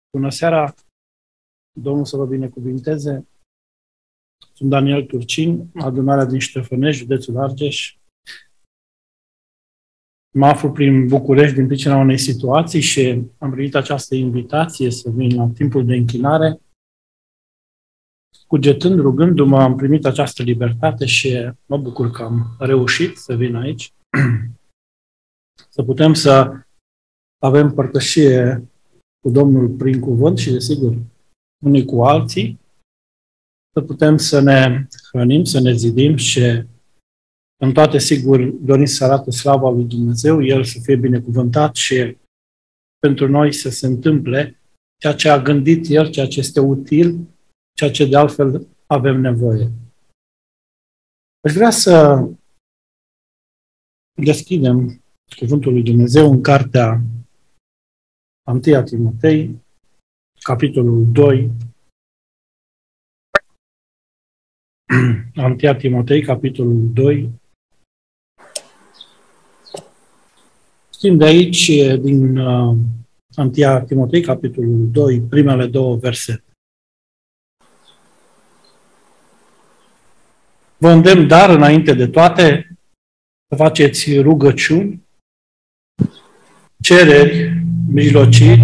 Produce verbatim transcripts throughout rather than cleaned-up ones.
Bună seara! Domnul să vă binecuvinteze. Sunt Daniel Turcin, adunarea din Ștefănești, județul Argeș. Mă aflu prin București din pricina unei situații și am primit această invitație să vin la timpul de închinare. Cugetând, rugându-mă, am primit această libertate și mă bucur că am reușit să vin aici. Să putem să avem părtășie cu Domnul prin cuvânt și, desigur, unii cu alții, să putem să ne hrănim, să ne zidim și în toate, sigur, dorim să arate slava lui Dumnezeu, El să fie binecuvântat și pentru noi să se întâmple ceea ce a gândit El, ceea ce este util, ceea ce de altfel avem nevoie. Aș vrea să deschidem cuvântul lui Dumnezeu în cartea întâi Timotei, capitolul doi, întâi Timotei, capitolul doi. Știm de aici, din uh, întâi Timotei, capitolul doi, primele două versete. Vă îndemn, dar, înainte de toate, să faceți rugăciuni, cereri, mijlociri,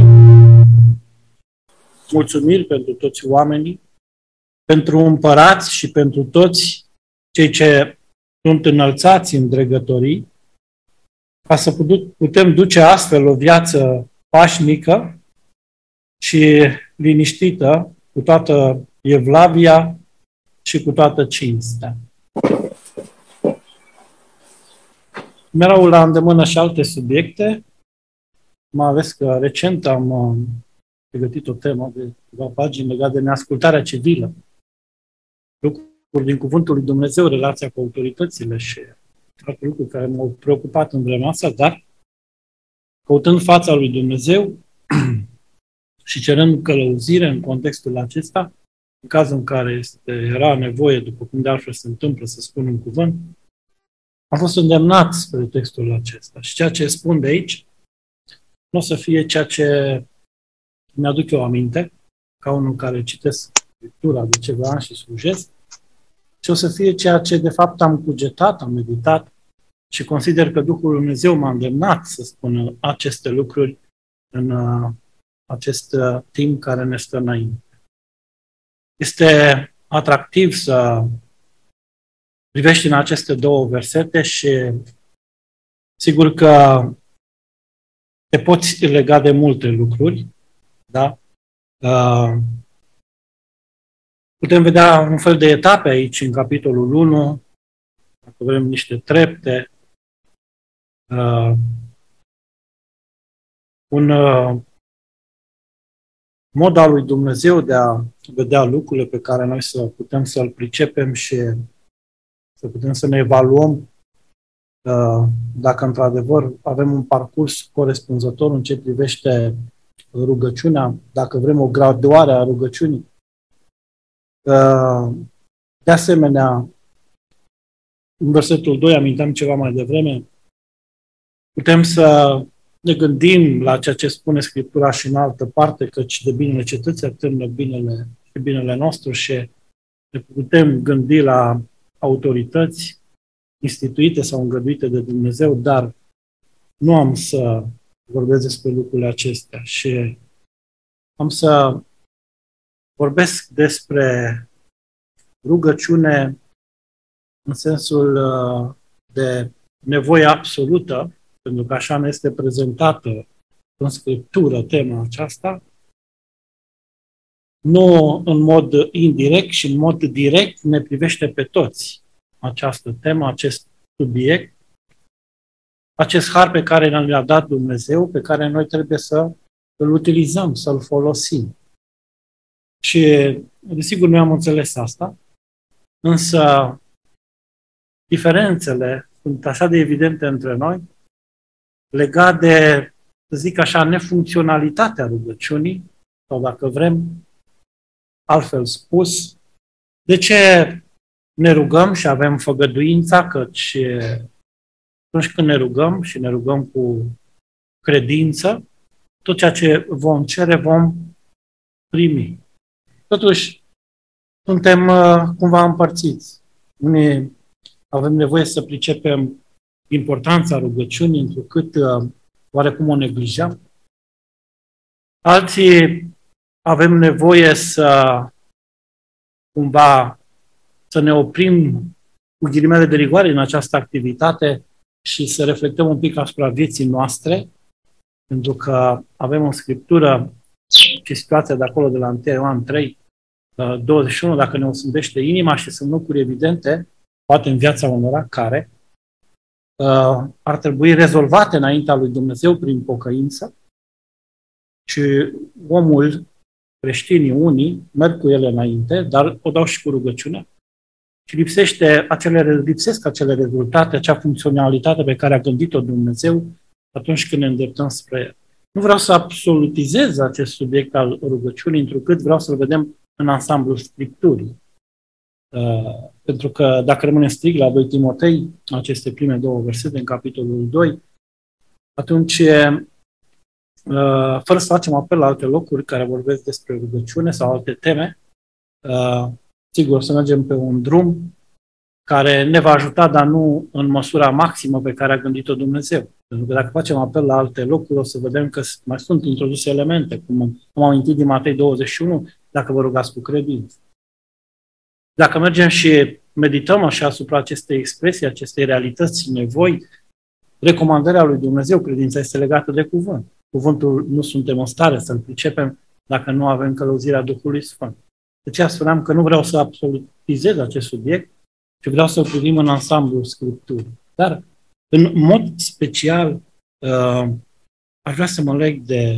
mulțumiri pentru toți oamenii, pentru împărați și pentru toți cei ce sunt înălțați în dregătorii, ca să putem duce astfel o viață pașnică și liniștită, cu toată evlavia și cu toată cinstea. Mereu la îndemână și alte subiecte, mai ales că recent am pregătit o temă de câteva pagini legată de neascultarea civilă, lucruri din Cuvântul lui Dumnezeu, relația cu autoritățile și alte lucruri care m-au preocupat în vremea asta, dar căutând fața lui Dumnezeu și cerând călăuzire în contextul acesta, în cazul în care este, era nevoie, după cum de altfel se întâmplă, să spun un cuvânt, am fost îndemnat spre textul acesta. Și ceea ce spun de aici nu o să fie ceea ce mi-aduc eu aminte, ca unul care citesc Scriptura de ceva ani și slujesc, ci o să fie ceea ce de fapt am cugetat, am meditat și consider că Duhul Lui Dumnezeu m-a îndemnat să spun aceste lucruri în uh, acest uh, timp care ne stă înainte. Este atractiv să privești în aceste două versete și sigur că te poți lega de multe lucruri, da? Uh, putem vedea un fel de etape aici în capitolul unu, dacă vrem niște trepte, uh, un uh, mod al lui Dumnezeu de a vedea lucrurile pe care noi să putem să-l pricepem și să putem să ne evaluăm uh, dacă într-adevăr avem un parcurs corespunzător în ce privește rugăciunea, dacă vrem o graduare a rugăciunii. Uh, de asemenea, în versetul doi, aminteam ceva mai devreme, putem să ne gândim la ceea ce spune Scriptura și în altă parte, căci de binele cetății atârnă binele și binele nostru și ne putem gândi la autorități instituite sau îngăduite de Dumnezeu, dar nu am să vorbesc despre lucrurile acestea și am să vorbesc despre rugăciune în sensul de nevoie absolută, pentru că așa ne este prezentată în Scriptură tema aceasta, nu în mod indirect și în mod direct ne privește pe toți această temă, acest subiect, acest har pe care ne-a dat Dumnezeu, pe care noi trebuie să îl utilizăm, să-l folosim. Și, desigur, noi am înțeles asta, însă diferențele sunt așa de evidente între noi, legat de, să zic așa, nefuncționalitatea rugăciunii, sau dacă vrem, altfel spus, de ce ne rugăm și avem făgăduința, căci atunci când ne rugăm și ne rugăm cu credință, tot ceea ce vom cere vom primi. Totuși, suntem uh, cumva împărțiți. Unii avem nevoie să pricepem importanța rugăciunii, întrucât uh, oarecum o neglijăm. Alții avem nevoie să cumva să ne oprim cu ghilimele de rigoare în această activitate și să reflectăm un pic asupra vieții noastre, pentru că avem în Scriptură și situația de acolo de la unu Ioan trei, douăzeci și unu, dacă ne osândește inima, și sunt lucruri evidente, poate în viața unora, care uh, ar trebui rezolvate înaintea lui Dumnezeu prin pocăință, și omul, creștinii unii, merg cu ele înainte, dar o dau și cu rugăciunea. Și lipsește acele, lipsesc acele rezultate, acea funcționalitate pe care a gândit-o Dumnezeu atunci când ne îndreptăm spre el. Nu vreau să absolutizez acest subiect al rugăciunii, întrucât vreau să-l vedem în ansamblul Scripturii. Uh, pentru că dacă rămânem strict la doi Timotei, aceste prime două versete în capitolul doi, atunci, uh, fără să facem apel la alte locuri care vorbesc despre rugăciune sau alte teme, uh, sigur, să mergem pe un drum care ne va ajuta, dar nu în măsura maximă pe care a gândit-o Dumnezeu. Pentru că dacă facem apel la alte locuri, o să vedem că mai sunt introduse elemente, cum am amintit din Matei douăzeci și unu, dacă vă rugați cu credință. Dacă mergem și medităm așa asupra acestei expresii, acestei realități și nevoi, recomandarea lui Dumnezeu, credința este legată de cuvânt. Cuvântul nu suntem în stare să-l pricepem dacă nu avem călăuzirea Duhului Sfânt. De aceea spuneam că nu vreau să absolutizez acest subiect, ci vreau să-l privim în ansamblul Scripturii. Dar, în mod special, uh, aș vrea să mă leg de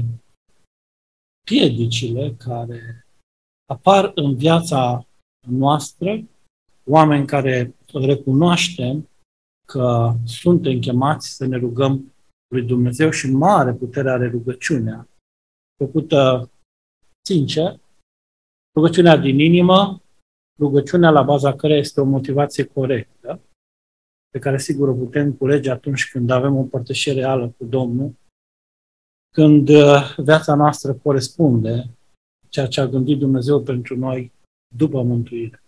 piedicile care apar în viața noastră, oameni care recunoaștem că suntem chemați să ne rugăm lui Dumnezeu și mare putere are rugăciunea, făcută sincer, rugăciunea din inimă, rugăciunea la baza căreia este o motivație corectă, pe care sigur o putem culege atunci când avem o împărtășire reală cu Domnul, când viața noastră corespunde ceea ce a gândit Dumnezeu pentru noi după mântuire.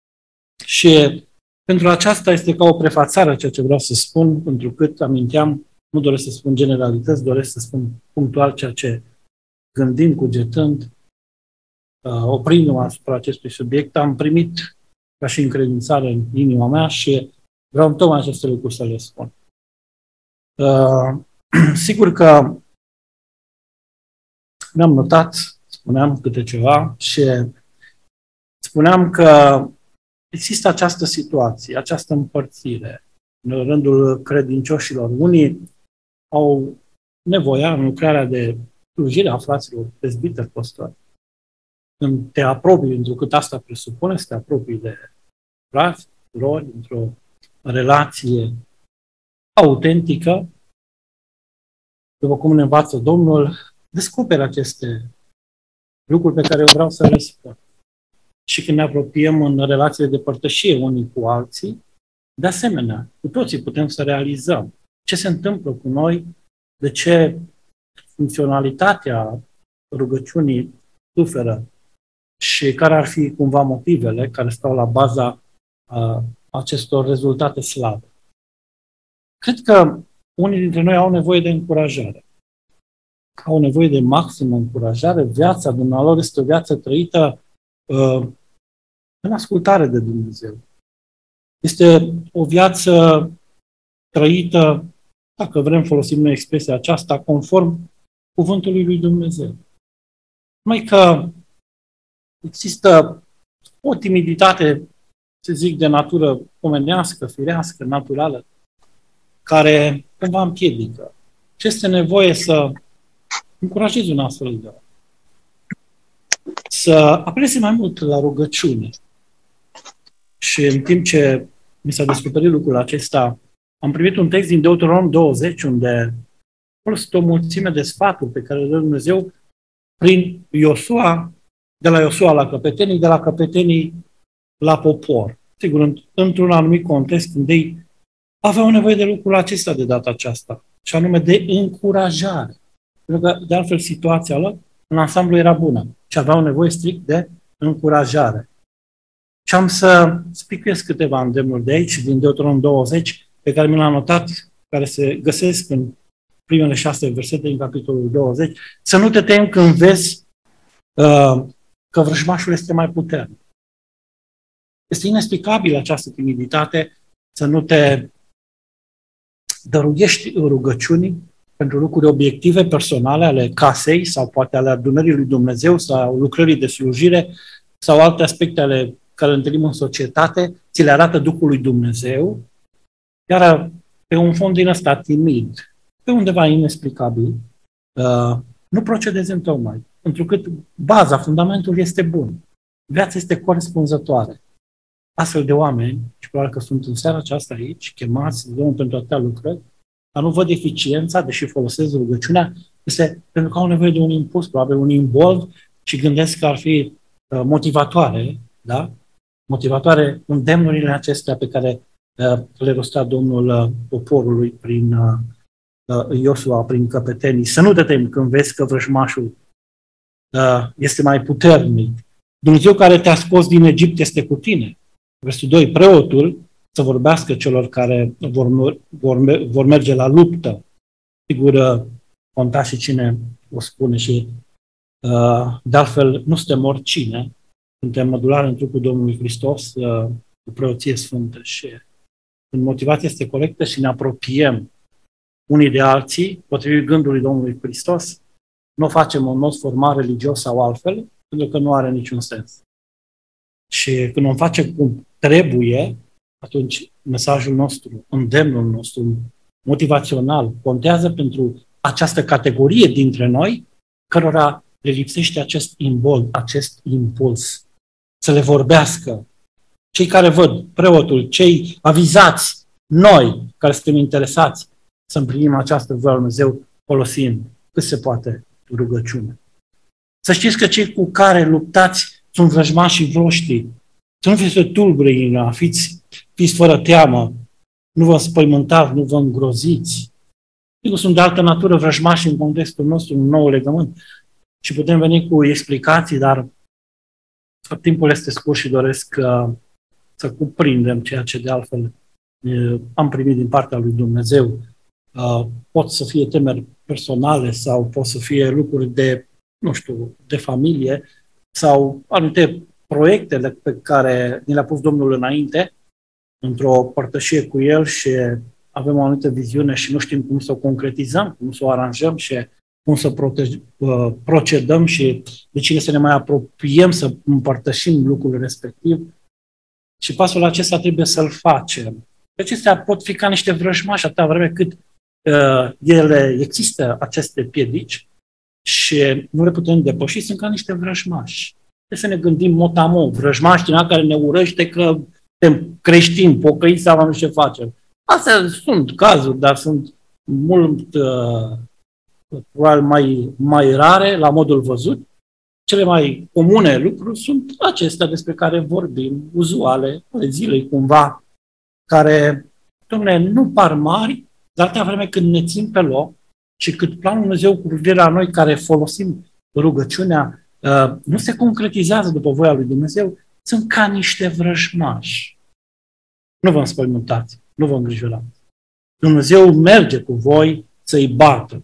Și pentru aceasta este ca o prefațare a ceea ce vreau să spun, pentru că aminteam, nu doresc să spun generalități, doresc să spun punctual ceea ce gândind, cugetând, oprindu-mă asupra acestui subiect, am primit ca și încredințare în inima mea și vreau tocmai aceste lucruri să le spun. Uh, sigur că mi-am notat, spuneam câte ceva și spuneam că există această situație, această împărțire în rândul credincioșilor. Unii au nevoia în lucrarea de slujire a fraților prezbiteri păstori. Când te apropii, întrucât asta presupune, să te apropii de frați, surori, într-o relație autentică, după cum ne învață Domnul, descoperi aceste lucruri pe care eu vreau să le spun. Și când ne apropiem în relațiile de părtășie unii cu alții, de asemenea, cu toții putem să realizăm ce se întâmplă cu noi, de ce funcționalitatea rugăciunii suferă și care ar fi cumva motivele care stau la baza uh, acestor rezultate slabe. Cred că unii dintre noi au nevoie de încurajare. Au nevoie de maximă încurajare. Viața dumnealor este o viață trăită uh, în ascultare de Dumnezeu. Este o viață trăită, dacă vrem folosim noi expresia aceasta, conform cuvântului lui Dumnezeu. Numai că există o timiditate, să zic, de natură omenească, firească, naturală, care cumva împiedică. Și este nevoie să încurajezi un astfel de om. Să apeleze mai mult la rugăciune. Și în timp ce mi s-a descoperit lucrul acesta, am primit un text din Deuteronom douăzeci, unde sunt o mulțime de sfaturi pe care le dă Dumnezeu prin Iosua, de la Iosua la căpetenii, de la căpetenii la popor. Sigur, într-un anumit context, când ei aveau nevoie de lucrul acesta de data aceasta, și anume de încurajare. Pentru că, de altfel, situația lor în ansamblu era bună și aveau nevoie strict de încurajare. Și am să spicuiesc câteva îndemnuri de aici, din Deuteronom douăzeci, pe care mi le-am notat, care se găsesc în primele șase versete din capitolul douăzeci. Să nu te temi când vezi uh, că vrăjmașul este mai puternic. Este inexplicabil această timiditate, să nu te dăruiești rugăciunii pentru lucruri obiective, personale, ale casei sau poate ale adunării lui Dumnezeu sau lucrării de slujire sau alte aspecte ale care le întâlnim în societate, ți le arată Duhul lui Dumnezeu, iar pe un fond din ăsta timid, pe undeva inexplicabil, uh, nu procedezi întocmai, pentru că baza, fundamentul este bun. Viața este corespunzătoare. Astfel de oameni, și probabil că sunt în seara aceasta aici, chemați de Domnul pentru atâtea lucrări, dar nu văd eficiența, deși folosesc rugăciunea, este pentru că au nevoie de un impuls, probabil un imbold, și gândesc că ar fi uh, motivatoare, da? Motivatoare îndemnurile acestea pe care uh, le rostea Domnul uh, poporului prin uh, uh, Iosua, prin căpetenii. Să nu te temi când vezi că vrăjmașul uh, este mai puternic. Dumnezeu care te-a scos din Egipt este cu tine. Versul doi, preotul să vorbească celor care vor, vor, vor merge la luptă. Sigur, conta și cine o spune și uh, de altfel nu suntem oricine. Suntem mădulari în trupul Domnului Hristos, uh, cu preoție sfântă și când motivația este corectă și ne apropiem unii de alții, potrivit gândului Domnului Hristos, nu o facem în mod formal, religios sau altfel, pentru că nu are niciun sens. Și când o facem cum trebuie, atunci mesajul nostru, îndemnul nostru, motivațional, contează pentru această categorie dintre noi, cărora le lipsește acest imbold, acest impuls, să le vorbească. Cei care văd, preotul, cei avizați, noi care suntem interesați să împlinim această voie a Dumnezeu, folosind cât se poate rugăciune. Să știți că cei cu care luptați sunt vrăjmașii voștri. Să nu fiți tulbure în inima, fiți, fiți fără teamă, nu vă înspăimântați, nu vă îngroziți. Sigur, sunt de altă natură vrăjmași în contextul nostru, un nou legământ și putem veni cu explicații, dar timpul este scurt și doresc uh, să cuprindem ceea ce de altfel uh, am primit din partea lui Dumnezeu. Uh, pot să fie temeri personale sau pot să fie lucruri de, nu știu, de familie sau anumite proiectele pe care ni le-a pus Domnul înainte, într-o părtășie cu El și avem o anumită viziune și nu știm cum să o concretizăm, cum să o aranjăm și cum să protej- procedăm și de cine să ne mai apropiem, să împărtășim lucrul respectiv. Și pasul acesta trebuie să-l facem. Acestea pot fi ca niște vrăjmași atâta vreme cât uh, ele există, aceste piedici, și nu le putem depăși, sunt ca niște vrăjmași. Trebuie să ne gândim mot-a-mot, vrăjmași din care ne urăște că suntem creștini, pocăiți sau nu ce facem. Astea sunt cazuri, dar sunt mult uh, probabil mai, mai rare, la modul văzut. Cele mai comune lucruri sunt acestea despre care vorbim, uzuale, ale zilei cumva, care, dom'le, nu par mari, dar atâta vreme când ne țin pe loc și cât planul Dumnezeu cu privire la noi care folosim rugăciunea uh, nu se concretizează după voia lui Dumnezeu, sunt ca niște vrăjmași. Nu vă înspăimântați, nu vă îngrijorați. Dumnezeu merge cu voi să-i bată.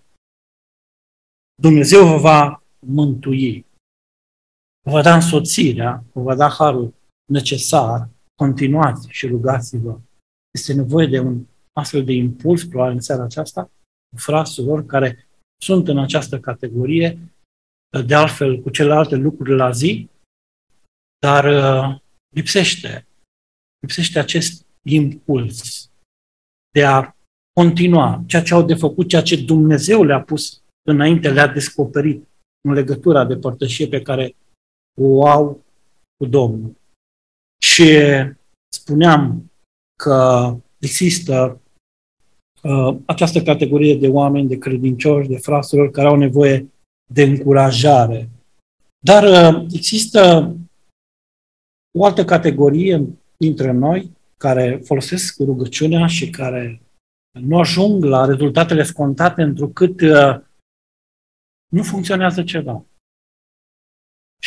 Dumnezeu vă va mântui. Vă va da însoțirea, vă va da harul necesar. Continuați și rugați-vă. Este nevoie de un astfel de impuls, probabil în seara aceasta, cu fraților care sunt în această categorie, de altfel cu celelalte lucruri la zi, dar uh, lipsește, lipsește acest impuls de a continua ceea ce au de făcut, ceea ce Dumnezeu le-a pus înainte, le-a descoperit în legătura de părtășie pe care o au cu Domnul. Și spuneam că există uh, această categorie de oameni, de credincioși, de fraților care au nevoie de încurajare. Dar uh, există o altă categorie dintre noi care folosesc rugăciunea și care nu ajung la rezultatele scontate întrucât uh, nu funcționează ceva.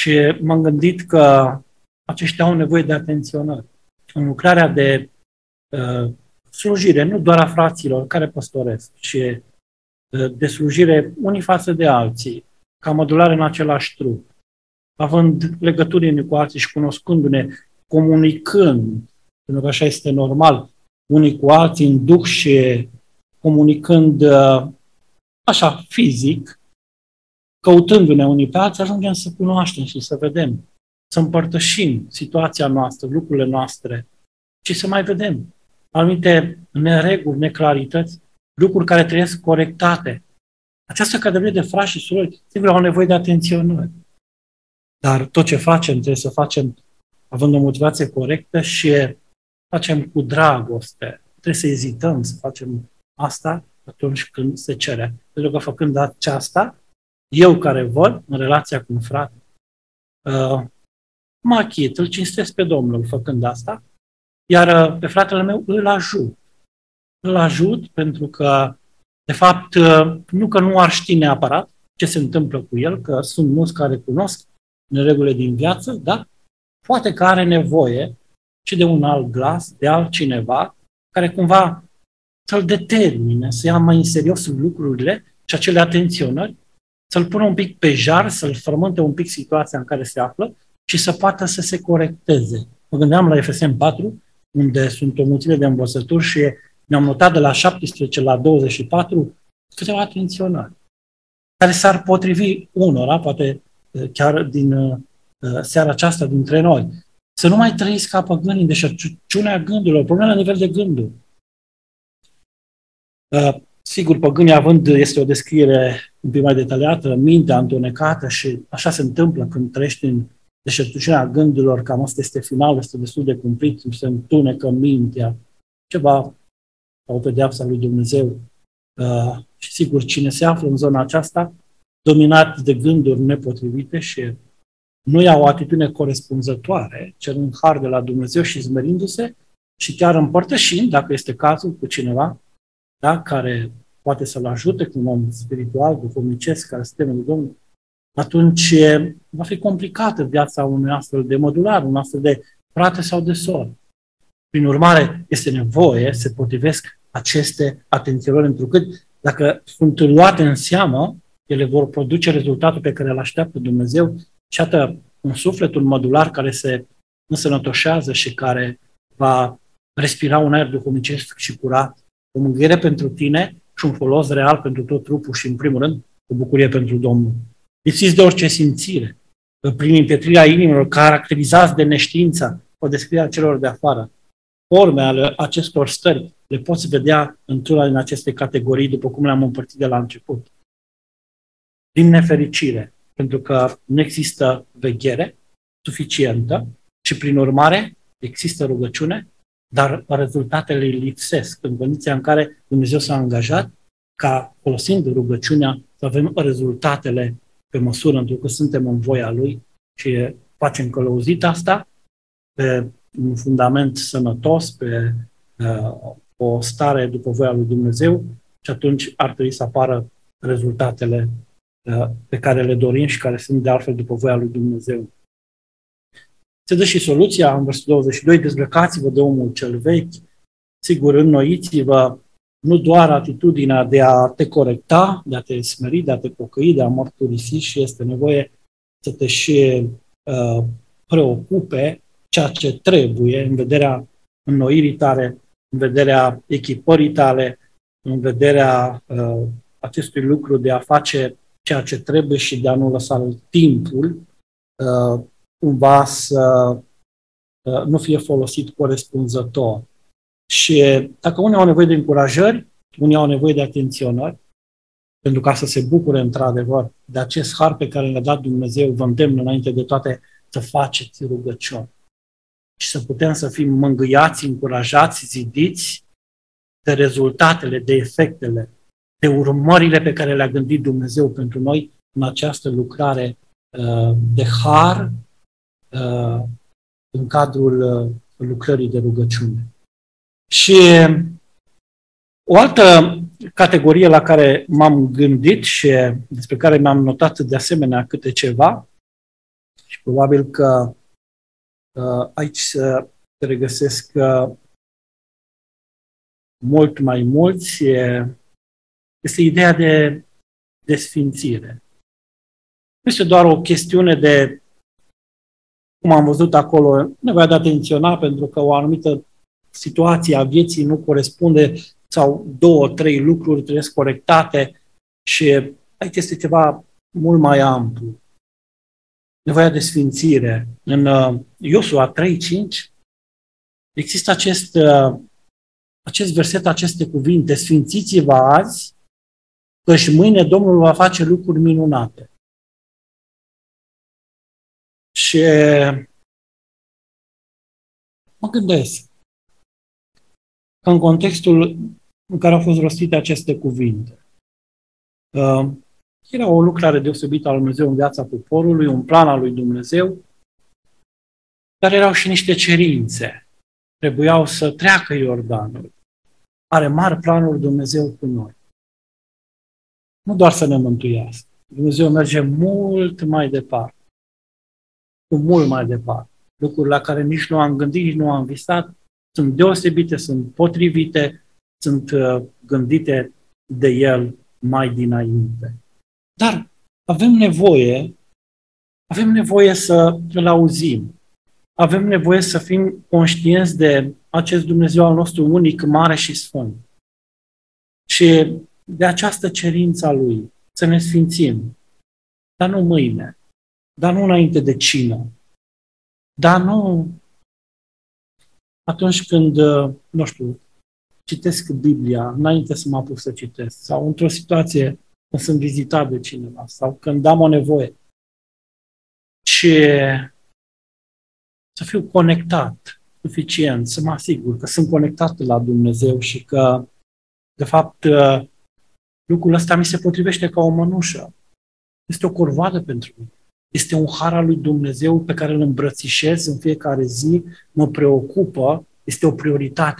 Și m-am gândit că aceștia au nevoie de atenționare. În lucrarea de uh, slujire, nu doar a fraților care păstoresc, ci uh, de slujire unii față de alții, ca mădulare în același trup, având legături unii cu alții și cunoscându-ne, comunicând, pentru că așa este normal, unii cu alții în duh și comunicând uh, așa, fizic, căutându-ne unii pe alții, ajungem să cunoaștem și să vedem, să împărtășim situația noastră, lucrurile noastre și să mai vedem anumite nereguli, neclarități, lucruri care trebuie corectate. Această categorie de frați și surori, sigur, au nevoie de atenționare. Dar tot ce facem, trebuie să facem având o motivație corectă și facem cu dragoste. Trebuie să ezităm să facem asta atunci când se cere. Pentru că făcând aceasta, eu care văd în relația cu un frate, uh, mă achit, îl cinstesc pe Domnul făcând asta, iar uh, pe fratele meu îl ajut. Îl ajut pentru că, de fapt, uh, nu că nu ar ști neapărat ce se întâmplă cu el, că sunt mulți care cunosc neregulile din viață, dar poate că are nevoie și de un alt glas, de altcineva, care cumva să-l determine, să ia mai în serios lucrurile și acele atenționări, să-l pună un pic pe jar, să-l frământe un pic situația în care se află și să poată să se corecteze. Mă gândeam la Efeseni patru, unde sunt o mulțime de învățături și ne-am notat de la șaptesprezece la douăzeci și patru câteva atenționări, care s-ar potrivi unora, poate chiar din uh, seara aceasta dintre noi. Să nu mai trăiți ca păgânii în deșertăciunea gândurilor, probleme la nivel de gânduri. Uh, sigur, păgânii având, este o descriere un pic mai detaliată, mintea întunecată și așa se întâmplă când trăiești în deșertăciunea gândurilor, cam asta este finalul, este destul de cumplit, se întunecă mintea, ceva o pedeapsă a lui Dumnezeu. Uh, și sigur, cine se află în zona aceasta, dominat de gânduri nepotrivite și nu ia o atitudine corespunzătoare, cerând har de la Dumnezeu și zmerindu-se și chiar împărtășind, dacă este cazul, cu cineva, da, care poate să-l ajute cu un om spiritual, duhovnicesc, care este temul Domnului, atunci va fi complicată viața unui astfel de modular, un astfel de frate sau de soră. Prin urmare, este nevoie, se potrivesc aceste atenționări, întrucât dacă sunt luate în seamă, ele vor produce rezultatul pe care îl așteaptă Dumnezeu și atât un sufletul modular care se însănătoșează și care va respira un aer duhovnicesc și curat, o mângâiere pentru tine și un folos real pentru tot trupul și, în primul rând, o bucurie pentru Domnul. Lipsiți de orice simțire, prin împietrirea inimilor, caracterizați de neștiința, o descriere a celor de afară. Forme ale acestor stări le poți vedea într-una din aceste categorii, după cum le-am împărțit de la început. Din nefericire, pentru că nu există veghere suficientă și, prin urmare, există rugăciune, dar rezultatele lipsesc în condiția în care Dumnezeu s-a angajat ca, folosind rugăciunea, să avem rezultatele pe măsură, pentru că suntem în voia Lui și facem călăuzit asta pe un fundament sănătos, pe uh, o stare după voia lui Dumnezeu și atunci ar trebui să apară rezultatele uh, pe care le dorim și care sunt de altfel după voia lui Dumnezeu. Se dă și soluția în versetul douăzeci și doi, dezbrăcați-vă de omul cel vechi, sigur, înnoiți-vă nu doar atitudinea de a te corecta, de a te smeri, de a te pocăi, de a mărturisi și este nevoie să te și uh, preocupe ceea ce trebuie în vederea înnoirii tale, în vederea echipării tale, în vederea uh, acestui lucru de a face ceea ce trebuie și de a nu lăsa timpul uh, cumva să uh, nu fie folosit corespunzător. Și dacă unii au nevoie de încurajări, unii au nevoie de atenționări, pentru ca să se bucure într-adevăr de acest har pe care le-a dat Dumnezeu, vă îndemn înainte de toate să faceți rugăciuni și să putem să fim mângâiați, încurajați, zidiți de rezultatele, de efectele, de urmările pe care le-a gândit Dumnezeu pentru noi în această lucrare uh, de har uh, în cadrul uh, lucrării de rugăciune. Și o altă categorie la care m-am gândit și despre care mi-am notat de asemenea câte ceva, și Probabil că uh, aici se regăsesc uh, mult mai mulți. Este ideea de desfințire. Nu este doar o chestiune de, cum am văzut acolo, nevoia de a atenționa pentru că o anumită situație a vieții nu corespunde sau două, trei lucruri trebuie corectate și aici este ceva mult mai amplu. Nevoia de sfințire. În uh, Iosua trei cinci există acest, uh, acest verset, aceste cuvinte: sfințiți-vă azi, căci mâine Domnul va face lucruri minunate. Și mă gândesc că în contextul în care au fost rostite aceste cuvinte, uh, era o lucrare deosebită a lui Dumnezeu în viața poporului, un plan al lui Dumnezeu, dar erau și niște cerințe. Trebuiau să treacă Iordanul. Are mari planuri Dumnezeu cu noi. Nu doar să ne mântuiască. Dumnezeu merge mult mai departe. Cu mult mai departe. Lucruri la care nici nu am gândit, nici nu am visat, sunt deosebite, sunt potrivite, sunt uh, gândite de El mai dinainte. Dar avem nevoie, avem nevoie să îl auzim. Avem nevoie să fim conștienți de acest Dumnezeu al nostru unic, mare și sfânt. Și de această cerință a Lui, să ne sfințim. Dar nu mâine, dar nu înainte de cină, dar nu atunci când, nu știu, citesc Biblia, înainte să mă apuc să citesc, sau într-o situație când sunt vizitat de cineva, sau când am o nevoie. Și să fiu conectat suficient, să mă asigur că sunt conectat la Dumnezeu și că, de fapt, lucrul ăsta mi se potrivește ca o mănușă. Este o corvoadă pentru mine. Este un har al lui Dumnezeu pe care îl îmbrățișez în fiecare zi, mă preocupă, este o prioritate.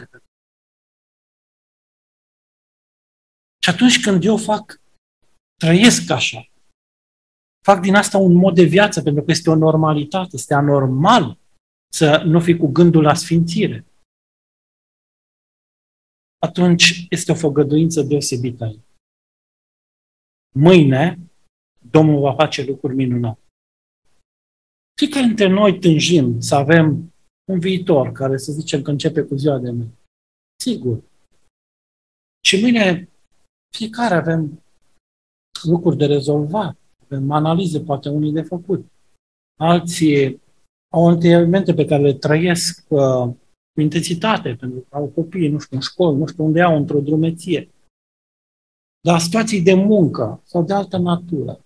Și atunci când eu fac, trăiesc așa, fac din asta un mod de viață, pentru că este o normalitate, este anormal să nu fii cu gândul la sfințire. Atunci este o făgăduință deosebită aici. Mâine, Domnul va face lucruri minunate. Fiecare dintre noi tânjim să avem un viitor care, să zicem, că începe cu ziua de mâine. Sigur. Și mâine fiecare avem lucruri de rezolvat, avem analize, poate unii de făcut. Alții au elemente pe care le trăiesc uh, cu intensitate, pentru că au copii, nu știu, în școală, nu știu unde au, într-o drumeție. Dar situații de muncă sau de altă natură.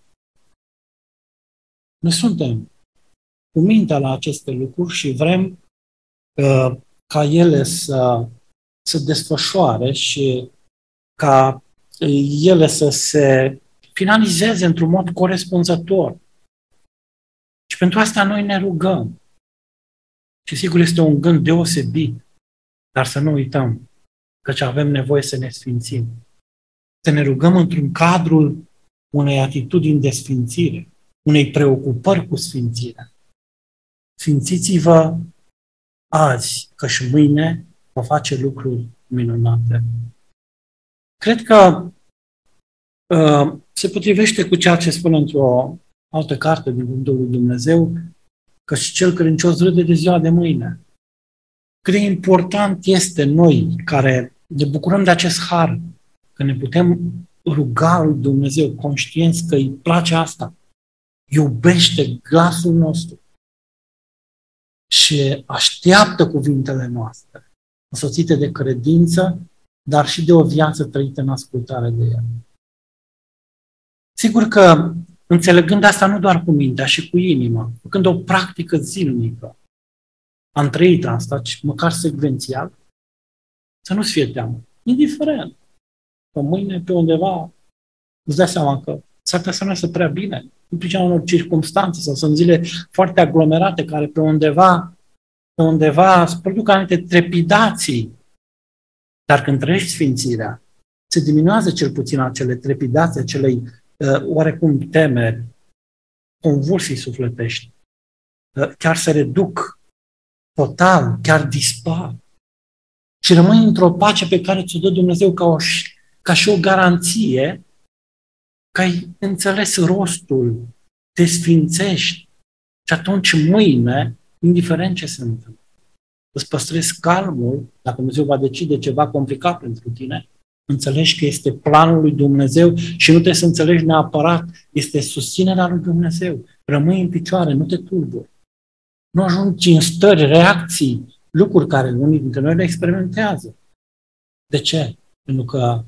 Noi suntem cu mintea la aceste lucruri și vrem uh, ca ele să se desfășoare și ca ele să se finalizeze într-un mod corespunzător. Și pentru asta noi ne rugăm. Și sigur este un gând deosebit, dar să nu uităm că avem nevoie să ne sfințim. Să ne rugăm într-un cadru unei atitudini de sfințire, unei preocupări cu sfințirea. Sfințiți-vă azi, că și mâine va face lucruri minunate. Cred că uh, se potrivește cu ceea ce spune într-o altă carte din Cuvântul lui Dumnezeu, că și cel credincios râde de ziua de mâine. Cât de important este noi, care ne bucurăm de acest har, că ne putem ruga lui Dumnezeu, conștienți că îi place asta, iubește glasul nostru și așteaptă cuvintele noastre, însoțite de credință, dar și de o viață trăită în ascultare de El. Sigur că, înțelegând asta nu doar cu mintea, și cu inima, făcând o practică zilnică, am trăit asta, măcar secvențial, să nu-ți fie teamă. Indiferent. Că mâine, pe undeva, îți dai seama că s-ar putea să nu iasă prea bine, în pricina unor circumstanțe, sau sunt zile foarte aglomerate, care pe undeva, pe undeva se produc anumite trepidații. Dar când trăiești sfințirea, se diminuează cel puțin acele trepidații, acelei uh, oarecum temeri, convulsii sufletești. chiar se reduc total, chiar dispar. Și rămâi într-o pace pe care ți-o dă Dumnezeu ca, o, ca și o garanție că ai înțeles rostul, te sfințești și atunci mâine, indiferent ce se întâmplă, îți păstrezi calmul, dacă Dumnezeu va decide ceva complicat pentru tine, înțelegi că este planul lui Dumnezeu și nu trebuie să înțelegi neapărat, este susținerea lui Dumnezeu. Rămâi în picioare, nu te tulburi. Nu ajungi în stări, reacții, lucruri care unii dintre noi le experimentează. De ce? Pentru că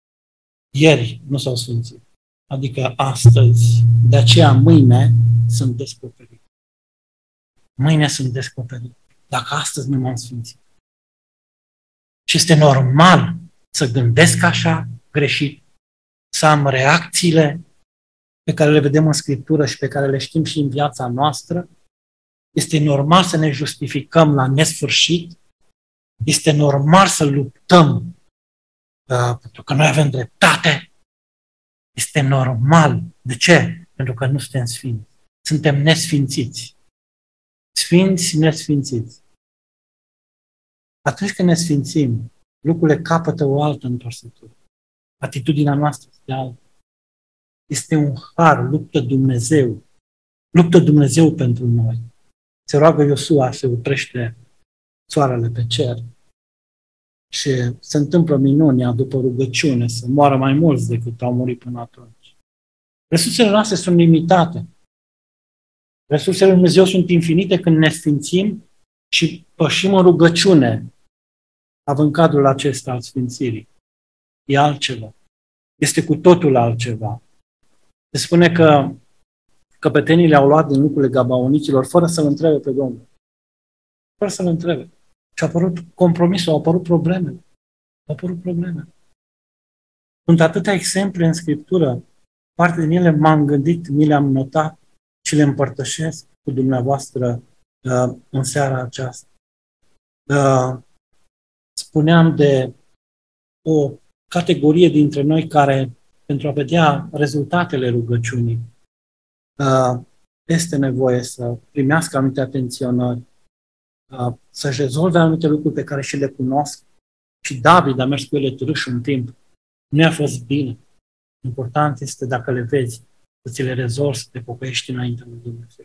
ieri nu s-au sfințit. Adică astăzi, de aceea mâine sunt descoperit. Mâine sunt descoperit. Dacă astăzi nu m-am sfințit. Și este normal să gândesc așa, greșit, să am reacțiile pe care le vedem în Scriptură și pe care le știm și în viața noastră. Este normal să ne justificăm la nesfârșit. Este normal să luptăm uh, pentru că noi avem dreptate. Este normal. De ce? Pentru că nu suntem sfinți. Suntem nesfințiți. Sfinți, nesfințiți. Atunci când ne sfințim, lucrurile capătă o altă întorsătură. Atitudinea noastră este altă. Este un har, luptă Dumnezeu. Luptă Dumnezeu pentru noi. Se roagă Iosua, se oprește soarele pe cer și se întâmplă minunea după rugăciune, să moară mai mulți decât au murit până atunci. Resursele noastre sunt limitate. Resursele lui Dumnezeu sunt infinite când ne sfințim și pășim în rugăciune, având cadrul acesta al sfințirii. E altceva. Este cu totul altceva. Se spune că căpetenii le-au luat din lucrurile gabaoniților fără să-L întrebe pe Domnul. Fără să-L întrebe. Și a apărut compromisul, au apărut probleme. Au apărut probleme. Sunt atâtea exemple în Scriptură, parte din ele m-am gândit, mi le-am notat și le împărtășesc cu dumneavoastră uh, în seara aceasta. Uh, spuneam de o categorie dintre noi care, pentru a vedea rezultatele rugăciunii, uh, este nevoie să primească anumite atenționări, uh, să-și rezolve anumite lucruri pe care și le cunosc. Și David a mers cu ele târâș un timp. Nu i-a fost bine. Important este, dacă le vezi, să ți le rezolvi, să te pocăiești înaintea lui Dumnezeu.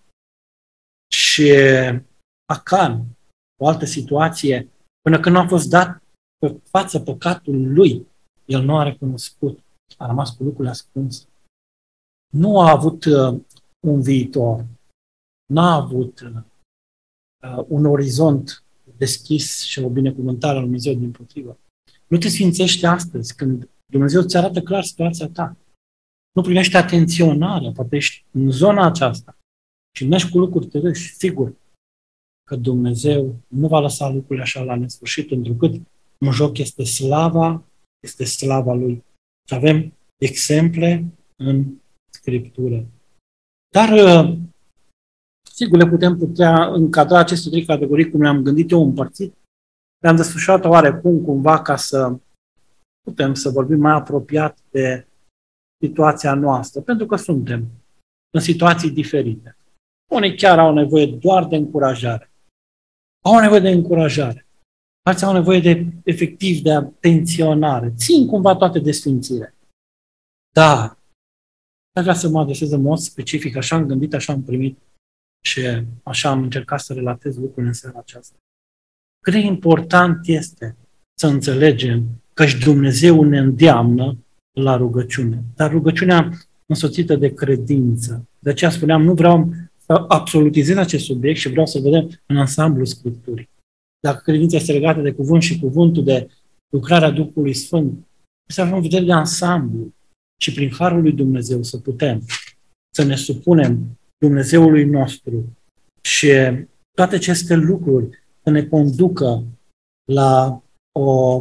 Și Acan, o altă situație, până când nu a fost dat pe față păcatul lui, el nu a recunoscut, a rămas cu lucrurile ascunse. Nu a avut uh, un viitor, nu a avut uh, un orizont deschis și o binecuvântare a lui Dumnezeu dimpotrivă. Nu te sfințești astăzi când Dumnezeu îți arată clar situația ta. Nu primești atenționarea, poate ești în zona aceasta și mergi cu lucruri târâși, sigur că Dumnezeu nu va lăsa lucrurile așa la nesfârșit, întrucât în joc este slava, este slava Lui. Și avem exemple în Scriptură. Dar, sigur, le putem putea încadra aceste trei categorii, cum le-am gândit eu împărțit. Le-am desfășurat oarecum, cumva, ca să putem să vorbim mai apropiat de situația noastră, pentru că suntem în situații diferite. Unii chiar au nevoie doar de încurajare. Au nevoie de încurajare. Alții au nevoie de, efectiv, de atenționare. Țin cumva toate de sfințire. Dar, aș vrea să mă adresez în mod specific, așa am gândit, așa am primit și așa am încercat să relatez lucrurile în seara aceasta. Cât de important este să înțelegem că și Dumnezeu ne îndeamnă la rugăciune. Dar rugăciunea însoțită de credință. De aceea spuneam, nu vreau să absolutizez acest subiect și vreau să vedem în ansamblul Scripturii. Dacă credința este legată de cuvânt și cuvântul, de lucrarea Duhului Sfânt, să avem vedere de ansamblu și prin harul lui Dumnezeu să putem să ne supunem Dumnezeului nostru și toate aceste lucruri să ne conducă la o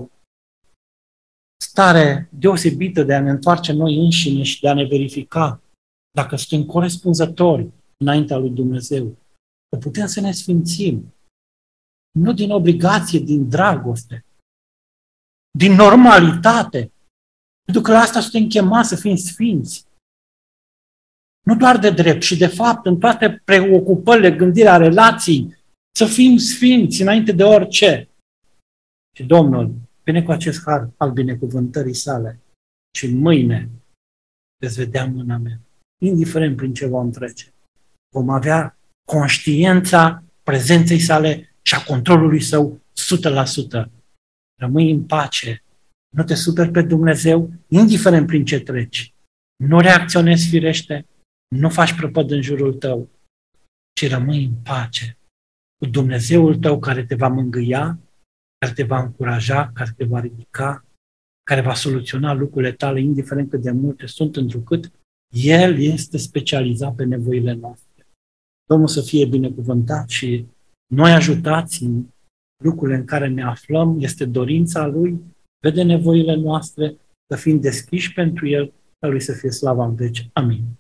stare deosebită de a ne întoarce noi înșine și de a ne verifica dacă suntem corespunzători înaintea lui Dumnezeu. Să putem să ne sfințim. Nu din obligație, din dragoste, din normalitate. Pentru că la asta suntem chemați să fim sfinți. Nu doar de drept, și de fapt, în toate preocupările, gândirea, relații, să fim sfinți înainte de orice. Și Domnul vine cu acest har al binecuvântării sale și mâine veți vedea mâna mea, indiferent prin ce vom trece. Vom avea conștiința prezenței sale și a controlului său o sută la sută. Rămâi în pace, nu te superi pe Dumnezeu, indiferent prin ce treci. Nu reacționezi firește, nu faci prăpăd în jurul tău, ci rămâi în pace cu Dumnezeul tău care te va mângâia, care te va încuraja, care te va ridica, care va soluționa lucrurile tale, indiferent cât de multe sunt, întrucât El este specializat pe nevoile noastre. Domnul să fie binecuvântat și noi ajutați în lucrurile în care ne aflăm, este dorința Lui, vede nevoile noastre, să fim deschiși pentru El, ca Lui să fie slava în veci. Amin.